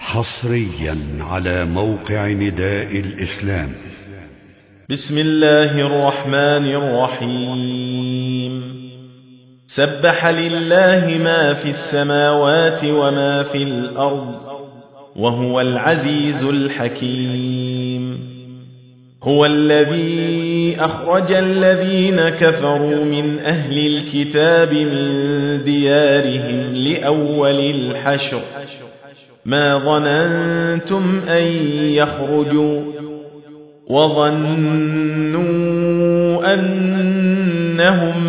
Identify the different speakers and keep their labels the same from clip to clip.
Speaker 1: حصريا على موقع نداء الإسلام.
Speaker 2: بسم الله الرحمن الرحيم. سبح لله ما في السماوات وما في الأرض وهو العزيز الحكيم. هو الذي أخرج الذين كفروا من أهل الكتاب من ديارهم لأول الحشر ما ظننتم أن يخرجوا وظنوا أنهم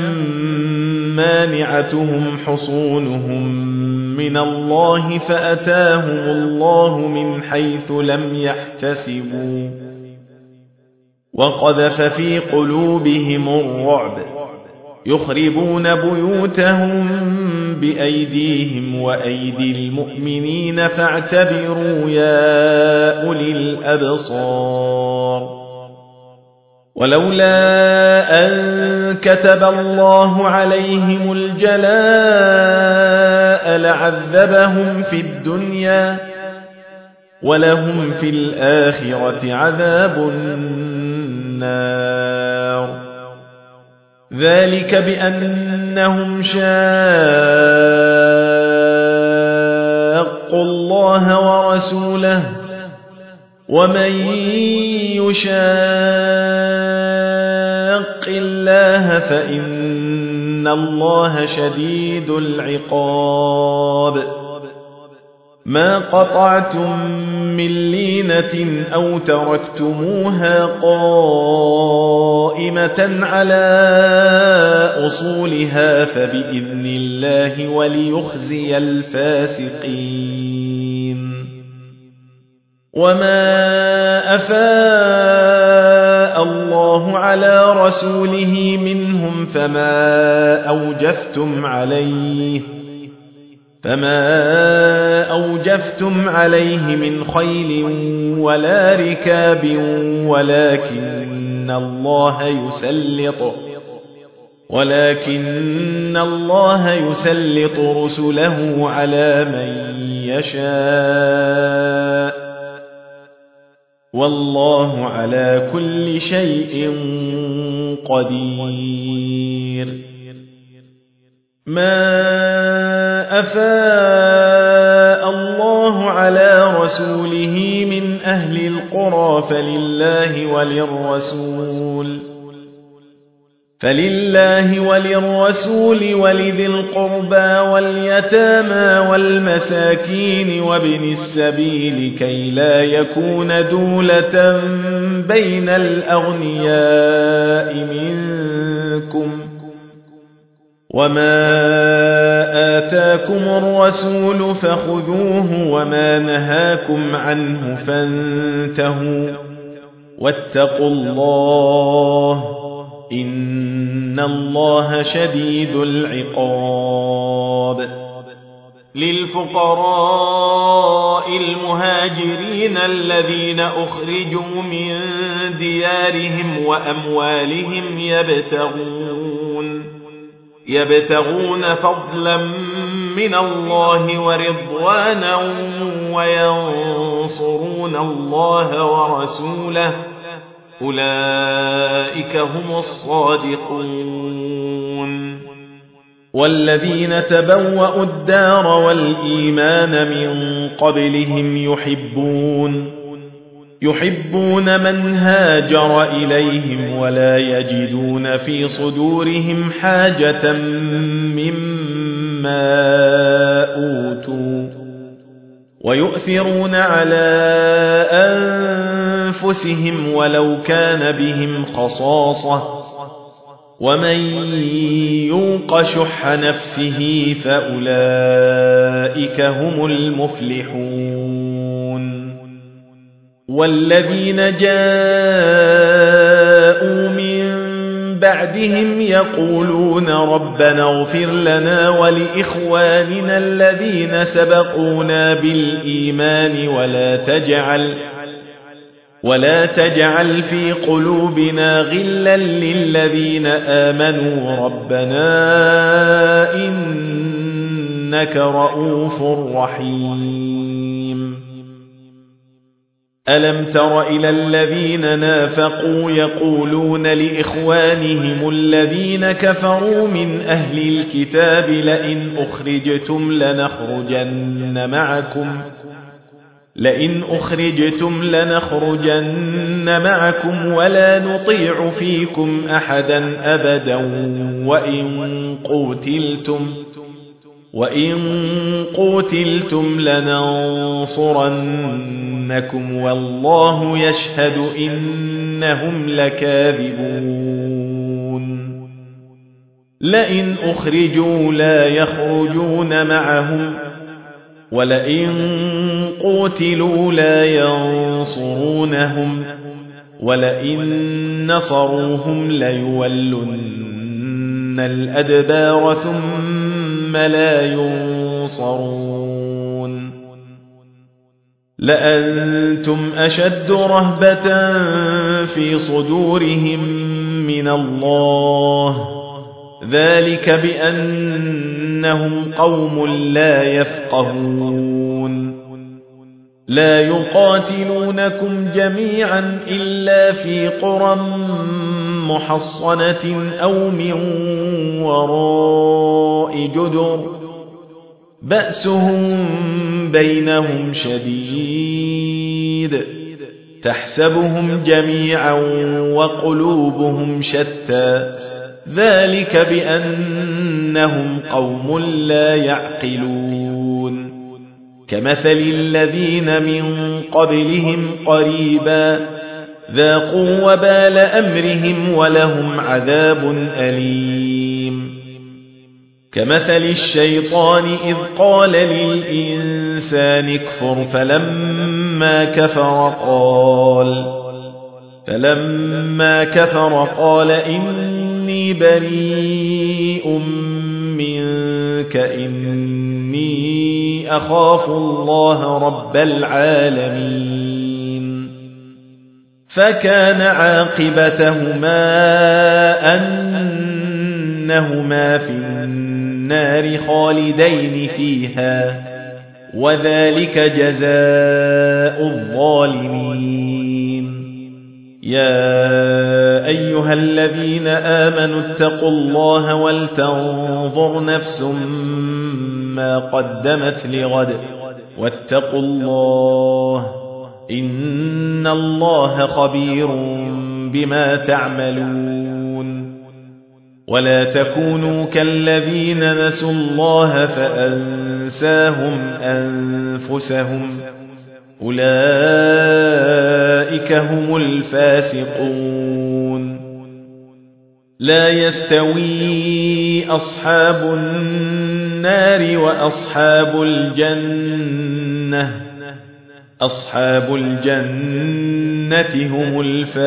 Speaker 2: مانعتهم حصونهم من الله فأتاهم الله من حيث لم يحتسبوا وقذف في قلوبهم الرعب يخربون بيوتهم بأيديهم وأيدي المؤمنين فاعتبروا يا أولي الأبصار. ولولا أن كتب الله عليهم الجلاء لعذبهم في الدنيا ولهم في الآخرة عذاب النار. ذلك بأنهم شاقوا الله ورسوله ومن يشاق الله فإن الله شديد العقاب. ما قطعتم من لينة أو تركتموها قائمة على أصولها فبإذن الله وليخزي الفاسقين. وما أفاء الله على رسوله منهم فما أوجفتم عليه من خيل ولا ركاب ولكن الله يسلط رسله على من يشاء والله على كل شيء قدير. ما أفاء الله على رسوله من أهل القرى فلله وللرسول ولذي القربى واليتامى والمساكين وابن السبيل كي لا يكون دولة بين الأغنياء منكم. وما آتاكم الرسول فخذوه وما نهاكم عنه فانتهوا واتقوا الله إن الله شديد العقاب. للفقراء المهاجرين الذين أخرجوا من ديارهم وأموالهم يبتغون فضلا من الله ورضوانا وينصرون الله ورسوله أولئك هم الصادقون. والذين تبوأوا الدار والإيمان من قبلهم يحبون من هاجر إليهم ولا يجدون في صدورهم حاجة مما أوتوا ويؤثرون على أنفسهم ولو كان بهم خصاصة ومن يوق شح نفسه فأولئك هم المفلحون. والذين جاءوا من بعدهم يقولون ربنا اغفر لنا ولإخواننا الذين سبقونا بالإيمان ولا تجعل في قلوبنا غلا للذين آمنوا ربنا إنك رؤوف رحيم. ألم تر إلى الذين نافقوا يقولون لإخوانهم الذين كفروا من أهل الكتاب لئن أخرجتم لنخرجن معكم ولا نطيع فيكم أحدا أبدا وإن قوتلتم لننصرنكم والله يشهد إنهم لكاذبون لئن أخرجوا لا يخرجون معهم ولئن قوتلوا لا ينصرونهم ولئن نصروهم ليولن الأدبار ثم لا ينصرون لأنتم أشد رهبة في صدورهم من الله ذلك بأنهم قوم لا يفقهون لا يقاتلونكم جميعا إلا في قرى محصنة أو من وراء جدر بأسهم بينهم شديد تحسبهم جميعا وقلوبهم شتى ذلك بأنهم قوم لا يعقلون كمثل الذين من قبلهم قريبا ذاقوا وبال أمرهم ولهم عذاب أليم كمثل الشيطان إذ قال للإنسان اكفر فلما كفر قال إني بريء منك إني أخاف الله رب العالمين فكان عاقبتهما أنهما في النار خالدين فيها وذلك جزاء الظالمين يا أيها الذين آمنوا اتقوا الله ولتنظر نفس ما قدمت لغد واتقوا الله إن الله خبير بما تعملون ولا تكونوا كالذين نسوا الله فأنساهم أنفسهم أولئك هم الفاسقون لا يستوي أصحاب النار وأصحاب الجنة هم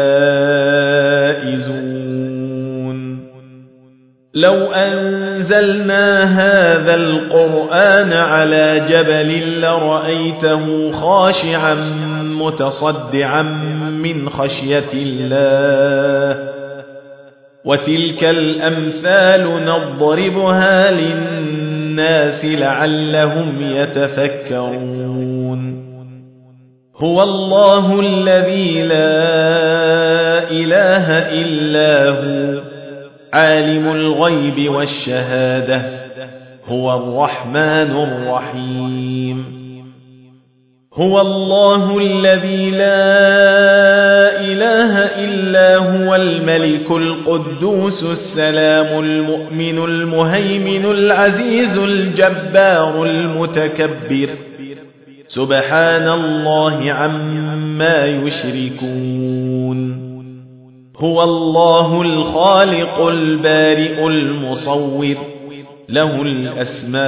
Speaker 2: الفائزون لو أنزلنا هذا القرآن على جبل لرأيته خاشعا متصدعا من خشية الله وتلك الأمثال نضربها للناس لعلهم يتفكرون هو الله الذي لا إله إلا هو عالم الغيب والشهادة هو الرحمن الرحيم هو الله الذي لا إله إلا هو الملك القدوس السلام المؤمن المهيمن العزيز الجبار المتكبر سبحان الله عما يشركون هو الله الخالق البارئ المصور له الأسماء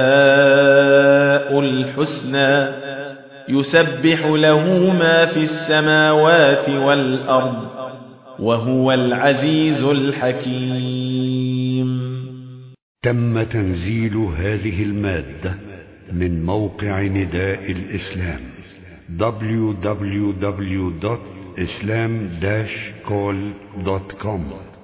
Speaker 2: الحسنى يسبح له ما في السماوات والأرض وهو العزيز الحكيم.
Speaker 1: تم تنزيل هذه المادة من موقع نداء الإسلام www.islam-call.com